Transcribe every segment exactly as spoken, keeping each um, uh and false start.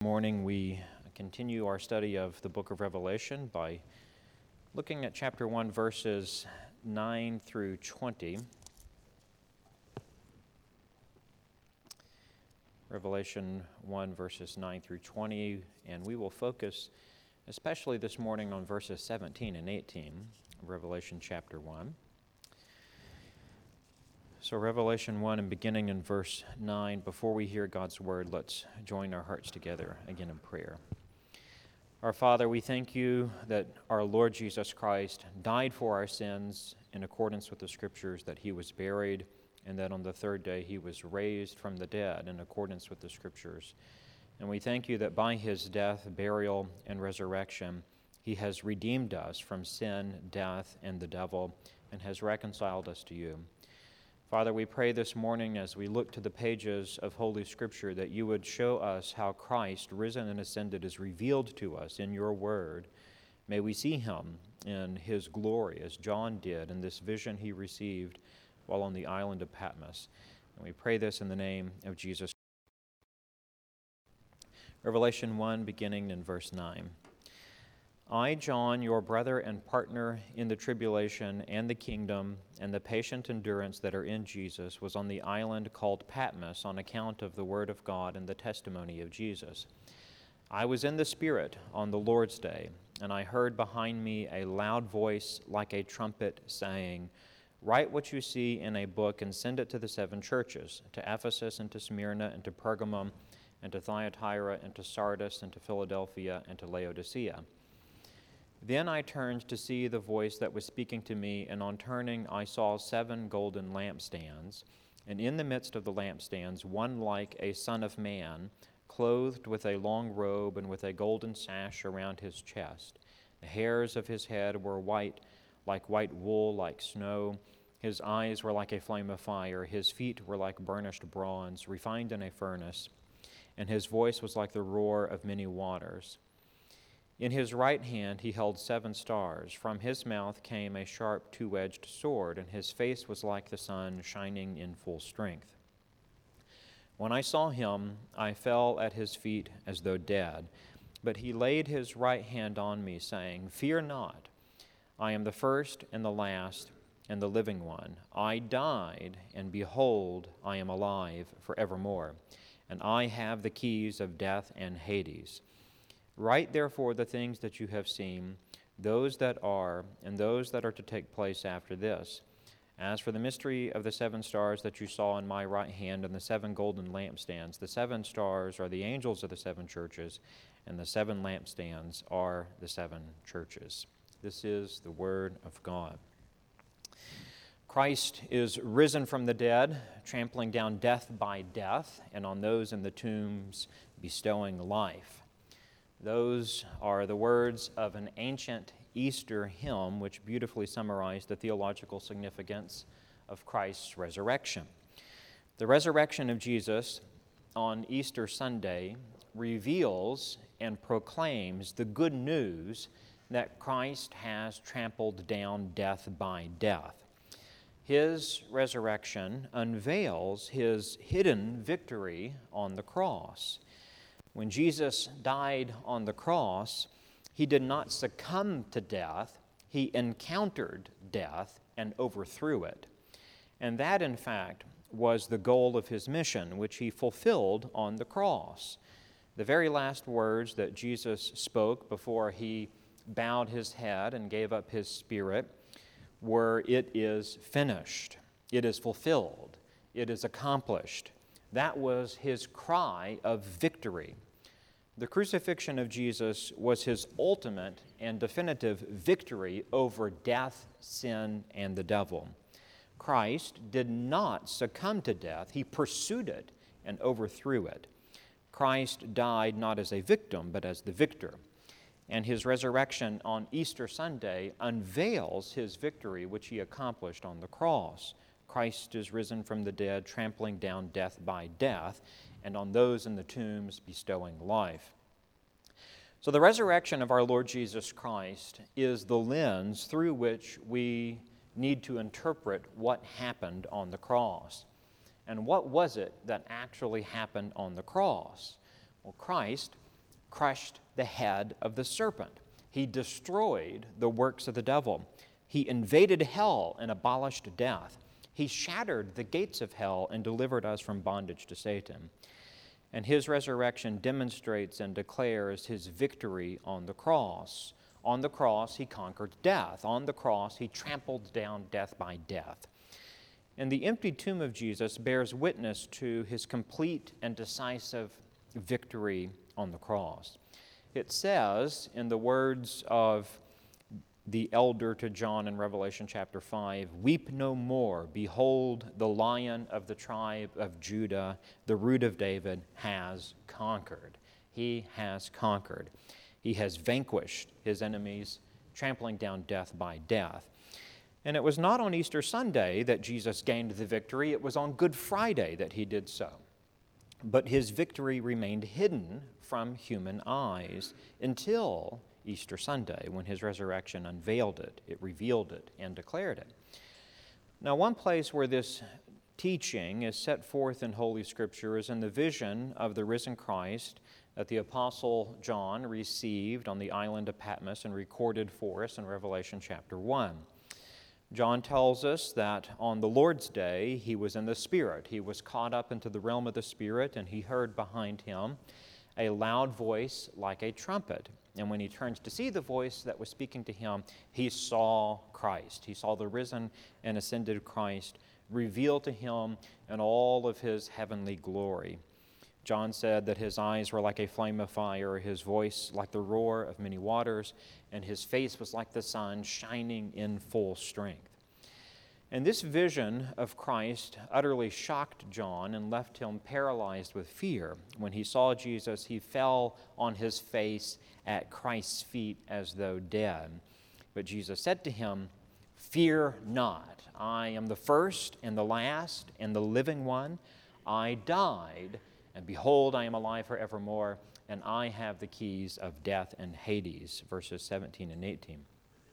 Morning, we continue our study of the book of Revelation by looking at chapter one, verses nine through twenty. Revelation one, verses nine through twenty, and we will focus especially this morning on verses seventeen and eighteen of Revelation chapter one. So Revelation one, and beginning in verse nine, before we hear God's word, let's join our hearts together again in prayer. Our Father, we thank you that our Lord Jesus Christ died for our sins in accordance with the Scriptures, that he was buried, and that on the third day he was raised from the dead in accordance with the Scriptures. And we thank you that by his death, burial, and resurrection, he has redeemed us from sin, death, and the devil, and has reconciled us to you. Father, we pray this morning as we look to the pages of Holy Scripture that you would show us how Christ, risen and ascended, is revealed to us in your word. May we see him in his glory, as John did in this vision he received while on the island of Patmos. And we pray this in the name of Jesus. Revelation one, beginning in verse nine. I, John, your brother and partner in the tribulation and the kingdom and the patient endurance that are in Jesus, was on the island called Patmos on account of the word of God and the testimony of Jesus. I was in the Spirit on the Lord's day, and I heard behind me a loud voice like a trumpet saying, "Write what you see in a book and send it to the seven churches, to Ephesus and to Smyrna and to Pergamum and to Thyatira and to Sardis and to Philadelphia and to Laodicea." Then I turned to see the voice that was speaking to me, and on turning I saw seven golden lampstands, and in the midst of the lampstands one like a son of man, clothed with a long robe and with a golden sash around his chest. The hairs of his head were white, like white wool, like snow. His eyes were like a flame of fire. His feet were like burnished bronze, refined in a furnace, and his voice was like the roar of many waters. In his right hand he held seven stars. From his mouth came a sharp two-edged sword, and his face was like the sun shining in full strength. When I saw him, I fell at his feet as though dead. But he laid his right hand on me, saying, "Fear not. I am the first and the last and the living one. I died, and behold, I am alive forevermore, and I have the keys of death and Hades. Write therefore the things that you have seen, those that are, and those that are to take place after this. As for the mystery of the seven stars that you saw in my right hand and the seven golden lampstands, the seven stars are the angels of the seven churches, and the seven lampstands are the seven churches." This is the word of God. Christ is risen from the dead, trampling down death by death, and on those in the tombs bestowing life. Those are the words of an ancient Easter hymn which beautifully summarize the theological significance of Christ's resurrection. The resurrection of Jesus on Easter Sunday reveals and proclaims the good news that Christ has trampled down death by death. His resurrection unveils his hidden victory on the cross. When Jesus died on the cross, he did not succumb to death. He encountered death and overthrew it. And that, in fact, was the goal of his mission, which he fulfilled on the cross. The very last words that Jesus spoke before he bowed his head and gave up his spirit were, "It is finished. It is fulfilled. It is accomplished." That was his cry of victory. The crucifixion of Jesus was his ultimate and definitive victory over death, sin, and the devil. Christ did not succumb to death. He pursued it and overthrew it. Christ died not as a victim, but as the victor. And his resurrection on Easter Sunday unveils his victory, which he accomplished on the cross. Christ is risen from the dead, trampling down death by death, and on those in the tombs bestowing life. So the resurrection of our Lord Jesus Christ is the lens through which we need to interpret what happened on the cross. And what was it that actually happened on the cross? Well, Christ crushed the head of the serpent. He destroyed the works of the devil. He invaded hell and abolished death. He shattered the gates of hell and delivered us from bondage to Satan. And his resurrection demonstrates and declares his victory on the cross. On the cross, he conquered death. On the cross, he trampled down death by death. And the empty tomb of Jesus bears witness to his complete and decisive victory on the cross. It says, in the words of the elder to John in Revelation chapter five, "Weep no more. Behold, the Lion of the tribe of Judah, the Root of David, has conquered." He has conquered. He has vanquished his enemies, trampling down death by death. And it was not on Easter Sunday that Jesus gained the victory. It was on Good Friday that he did so. But his victory remained hidden from human eyes until Easter Sunday, when his resurrection unveiled it, it revealed it, and declared it. Now, one place where this teaching is set forth in Holy Scripture is in the vision of the risen Christ that the Apostle John received on the island of Patmos and recorded for us in Revelation chapter one. John tells us that on the Lord's day, he was in the Spirit. He was caught up into the realm of the Spirit, and he heard behind him a loud voice like a trumpet. And when he turns to see the voice that was speaking to him, he saw Christ. He saw the risen and ascended Christ revealed to him in all of his heavenly glory. John said that his eyes were like a flame of fire, his voice like the roar of many waters, and his face was like the sun shining in full strength. And this vision of Christ utterly shocked John and left him paralyzed with fear. When he saw Jesus, he fell on his face at Christ's feet as though dead. But Jesus said to him, "Fear not. I am the first and the last and the living one. I died, and behold, I am alive forevermore, and I have the keys of death and Hades," verses seventeen and eighteen.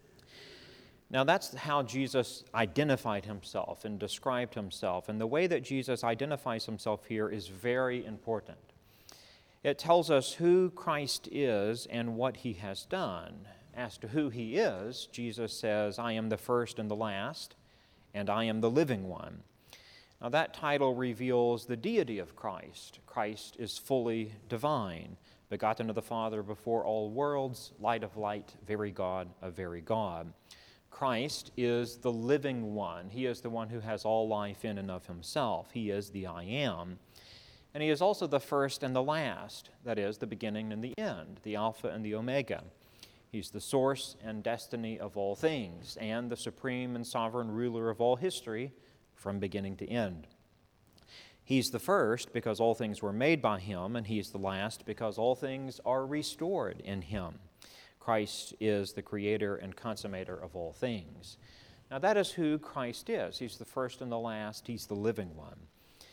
Now, that's how Jesus identified himself and described himself. And the way that Jesus identifies himself here is very important. It tells us who Christ is and what he has done. As to who he is, Jesus says, "I am the first and the last, and I am the living one." Now, that title reveals the deity of Christ. Christ is fully divine, begotten of the Father before all worlds, light of light, very God of very God. Christ is the living one. He is the one who has all life in and of himself. He is the I Am. And he is also the first and the last, that is, the beginning and the end, the Alpha and the Omega. He's the source and destiny of all things, and the supreme and sovereign ruler of all history from beginning to end. He's the first because all things were made by him, and he's the last because all things are restored in him. Christ is the creator and consummator of all things. Now, that is who Christ is. He's the first and the last. He's the living one.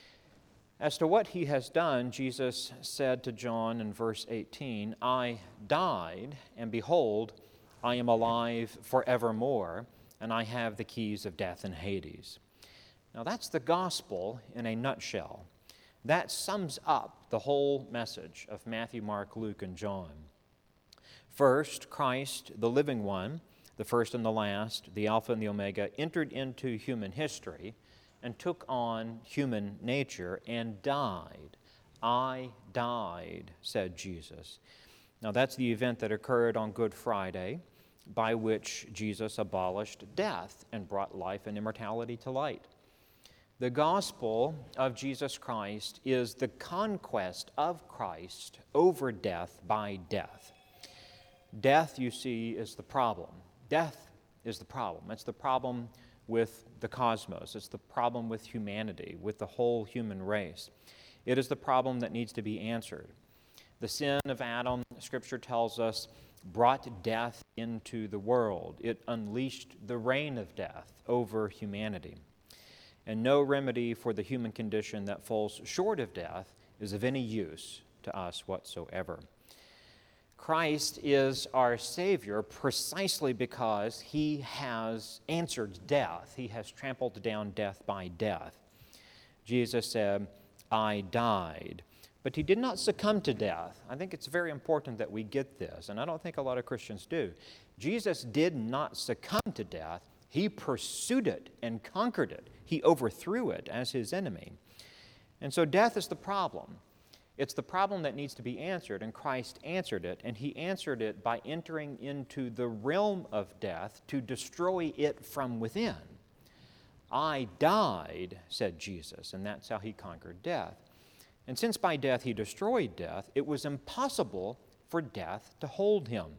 As to what he has done, Jesus said to John in verse eighteen, "I died, and behold, I am alive forevermore, and I have the keys of death and Hades." Now, that's the gospel in a nutshell. That sums up the whole message of Matthew, Mark, Luke, and John. First, Christ, the living one, the first and the last, the Alpha and the Omega, entered into human history and took on human nature and died. "I died," said Jesus. Now, that's the event that occurred on Good Friday, by which Jesus abolished death and brought life and immortality to light. The gospel of Jesus Christ is the conquest of Christ over death by death. Death, you see, is the problem. Death is the problem. It's the problem with the cosmos. It's the problem with humanity, with the whole human race. It is the problem that needs to be answered. The sin of Adam, Scripture tells us, brought death into the world. It unleashed the reign of death over humanity. And no remedy for the human condition that falls short of death is of any use to us whatsoever. Christ is our Savior precisely because he has answered death. He has trampled down death by death. Jesus said, "I died." But he did not succumb to death. I think it's very important that we get this, and I don't think a lot of Christians do. Jesus did not succumb to death. He pursued it and conquered it. He overthrew it as his enemy. And so death is the problem. It's the problem that needs to be answered, and Christ answered it, and he answered it by entering into the realm of death to destroy it from within. I died, said Jesus, and that's how he conquered death. And since by death he destroyed death, it was impossible for death to hold him.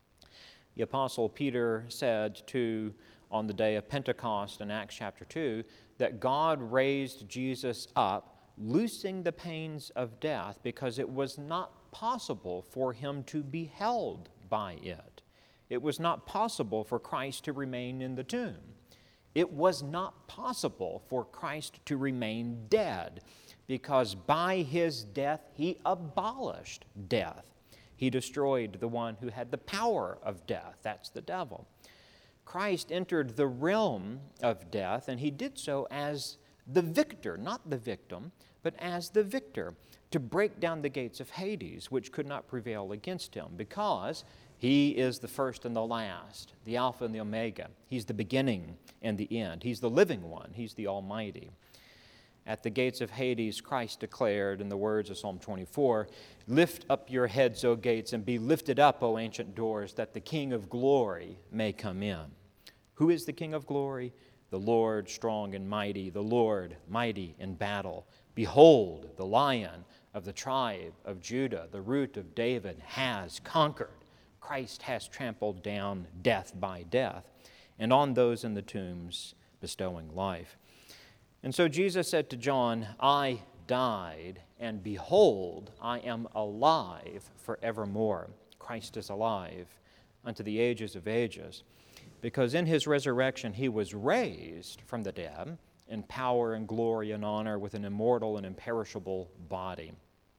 The Apostle Peter said to, on the day of Pentecost in Acts chapter two, that God raised Jesus up, loosing the pains of death, because it was not possible for him to be held by it. It was not possible for Christ to remain in the tomb. It was not possible for Christ to remain dead, because by his death he abolished death. He destroyed the one who had the power of death. That's the devil. Christ entered the realm of death, and he did so as the victor, not the victim, but as the victor, to break down the gates of Hades, which could not prevail against him, because he is the first and the last, the Alpha and the Omega. He's the beginning and the end. He's the living one. He's the Almighty. At the gates of Hades, Christ declared in the words of Psalm twenty-four, "Lift up your heads, O gates, and be lifted up, O ancient doors, that the King of glory may come in." Who is the King of glory? The Lord strong and mighty, the Lord mighty in battle. Behold, the Lion of the tribe of Judah, the Root of David, has conquered. Christ has trampled down death by death, and on those in the tombs bestowing life. And so Jesus said to John, I died, and behold, I am alive forevermore. Christ is alive unto the ages of ages, because in his resurrection he was raised from the dead in power and glory and honor with an immortal and imperishable body.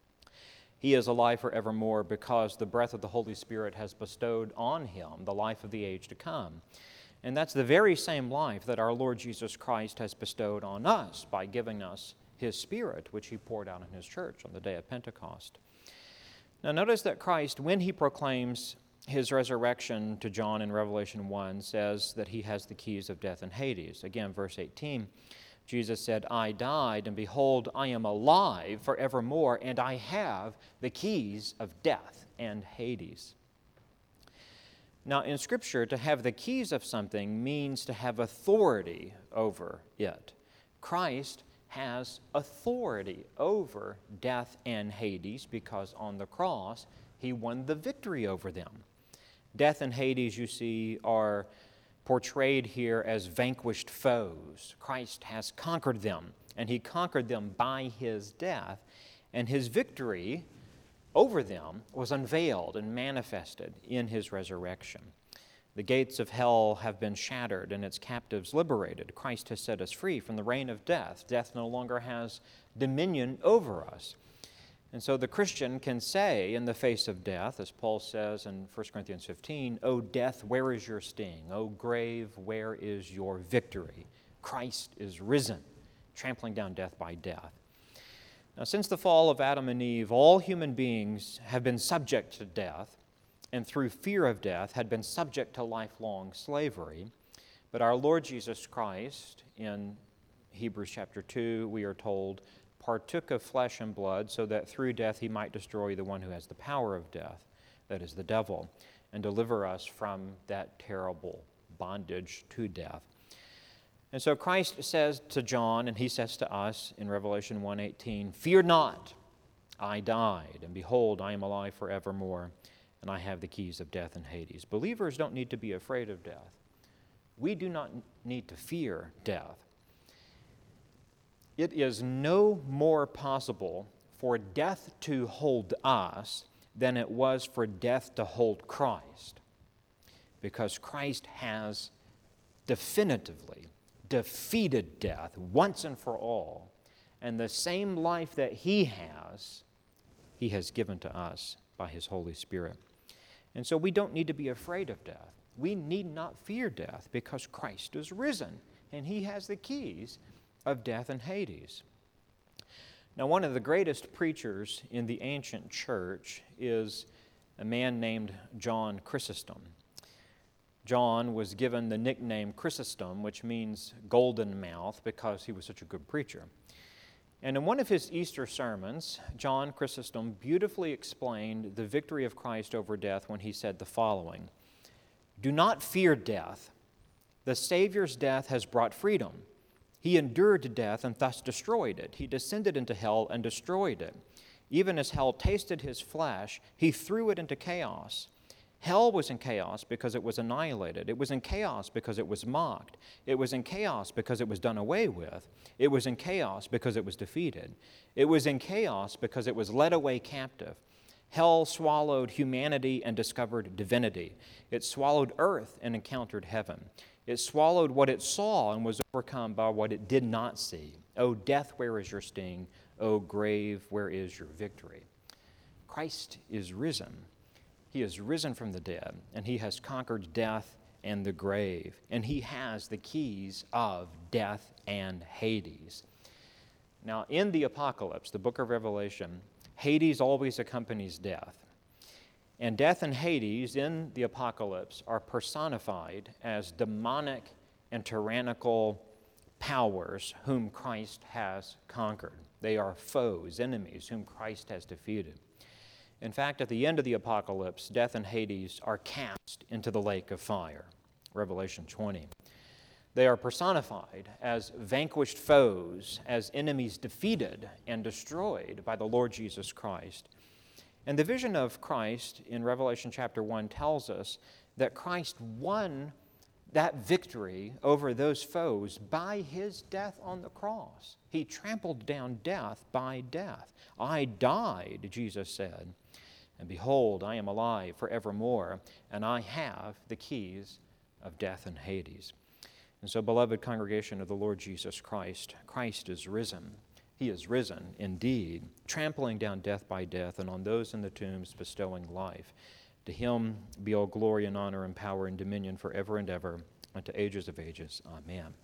He is alive forevermore because the breath of the Holy Spirit has bestowed on him the life of the age to come. And that's the very same life that our Lord Jesus Christ has bestowed on us by giving us his Spirit, which he poured out in his church on the day of Pentecost. Now notice that Christ, when he proclaims his resurrection to John in Revelation one, says that he has the keys of death and Hades. Again, verse eighteen, Jesus said, I died, and behold, I am alive forevermore, and I have the keys of death and Hades. Now, in Scripture, to have the keys of something means to have authority over it. Christ has authority over death and Hades because on the cross, he won the victory over them. Death and Hades, you see, are portrayed here as vanquished foes. Christ has conquered them, and he conquered them by his death, and his victory over them was unveiled and manifested in his resurrection. The gates of hell have been shattered and its captives liberated. Christ has set us free from the reign of death. Death no longer has dominion over us. And so the Christian can say in the face of death, as Paul says in First Corinthians fifteen, O death, where is your sting? O grave, where is your victory? Christ is risen, trampling down death by death. Now, since the fall of Adam and Eve, all human beings have been subject to death, and through fear of death had been subject to lifelong slavery. But our Lord Jesus Christ, in Hebrews chapter two, we are told, partook of flesh and blood so that through death he might destroy the one who has the power of death, that is the devil, and deliver us from that terrible bondage to death. And so Christ says to John, and he says to us in Revelation one eighteen, fear not, I died, and behold, I am alive forevermore, and I have the keys of death and Hades. Believers don't need to be afraid of death. We do not need to fear death. It is no more possible for death to hold us than it was for death to hold Christ, because Christ has definitively defeated death once and for all, and the same life that he has, he has given to us by his Holy Spirit. And so we don't need to be afraid of death. We need not fear death because Christ is risen, and he has the keys of death and Hades. Now, one of the greatest preachers in the ancient church is a man named John Chrysostom. John was given the nickname Chrysostom, which means golden mouth, because he was such a good preacher. And in one of his Easter sermons, John Chrysostom beautifully explained the victory of Christ over death when he said the following: "Do not fear death. The Savior's death has brought freedom. He endured death and thus destroyed it. He descended into hell and destroyed it. Even as hell tasted his flesh, he threw it into chaos. Hell was in chaos because it was annihilated. It was in chaos because it was mocked. It was in chaos because it was done away with. It was in chaos because it was defeated. It was in chaos because it was led away captive. Hell swallowed humanity and discovered divinity. It swallowed earth and encountered heaven. It swallowed what it saw and was overcome by what it did not see. O death, where is your sting? O grave, where is your victory?" Christ is risen. He is risen from the dead, and he has conquered death and the grave, and he has the keys of death and Hades. Now, in the Apocalypse, the book of Revelation, Hades always accompanies death. And death and Hades in the Apocalypse are personified as demonic and tyrannical powers whom Christ has conquered. They are foes, enemies, whom Christ has defeated. In fact, at the end of the Apocalypse, death and Hades are cast into the lake of fire, Revelation twenty. They are personified as vanquished foes, as enemies defeated and destroyed by the Lord Jesus Christ. And the vision of Christ in Revelation chapter one tells us that Christ won that victory over those foes by his death on the cross. He trampled down death by death. "I died," Jesus said, "and behold, I am alive forevermore, and I have the keys of death and Hades." And so, beloved congregation of the Lord Jesus Christ, Christ is risen. He is risen indeed, trampling down death by death, and on those in the tombs bestowing life. To him be all glory and honor and power and dominion forever and ever, and to ages of ages. Amen.